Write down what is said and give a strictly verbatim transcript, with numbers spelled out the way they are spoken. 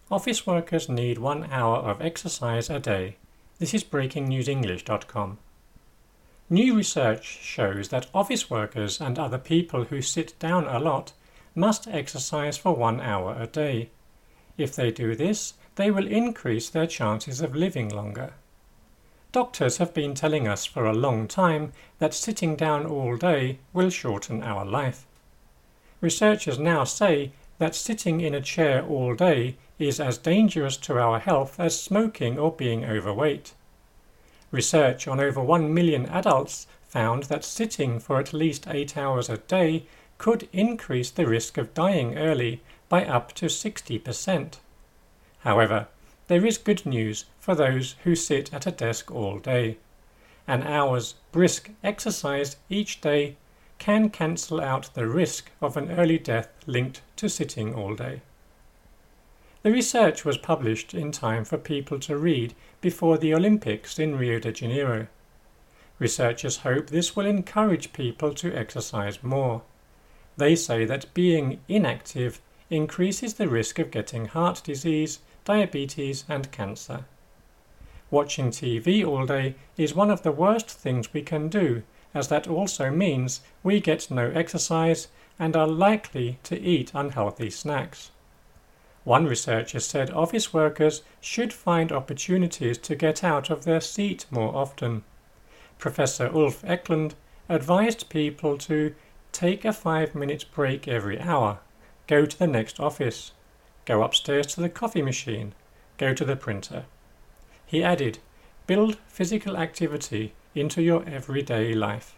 Office workers need one hour of exercise a day. This is breaking news english dot com. New research shows that office workers and other people who sit down a lot must exercise for one hour a day. If they do this, they will increase their chances of living longer. Doctors have been telling us for a long time that sitting down all day will shorten our life. Researchers now say that sitting in a chair all day is as dangerous to our health as smoking or being overweight. Research on over one million adults found that sitting for at least eight hours a day could increase the risk of dying early by up to sixty percent. However, there is good news for those who sit at a desk all day. An hour's brisk exercise each day can cancel out the risk of an early death linked to sitting all day. The research was published in time for people to read before the Olympics in Rio de Janeiro. Researchers hope this will encourage people to exercise more. They say that being inactive increases the risk of getting heart disease, diabetes and cancer. Watching T V all day is one of the worst things we can do, as that also means we get no exercise and are likely to eat unhealthy snacks. One researcher said office workers should find opportunities to get out of their seat more often. Professor Ulf Eklund advised people to take a five-minute break every hour, go to the next office, go upstairs to the coffee machine, go to the printer. He added, build physical activity into your everyday life.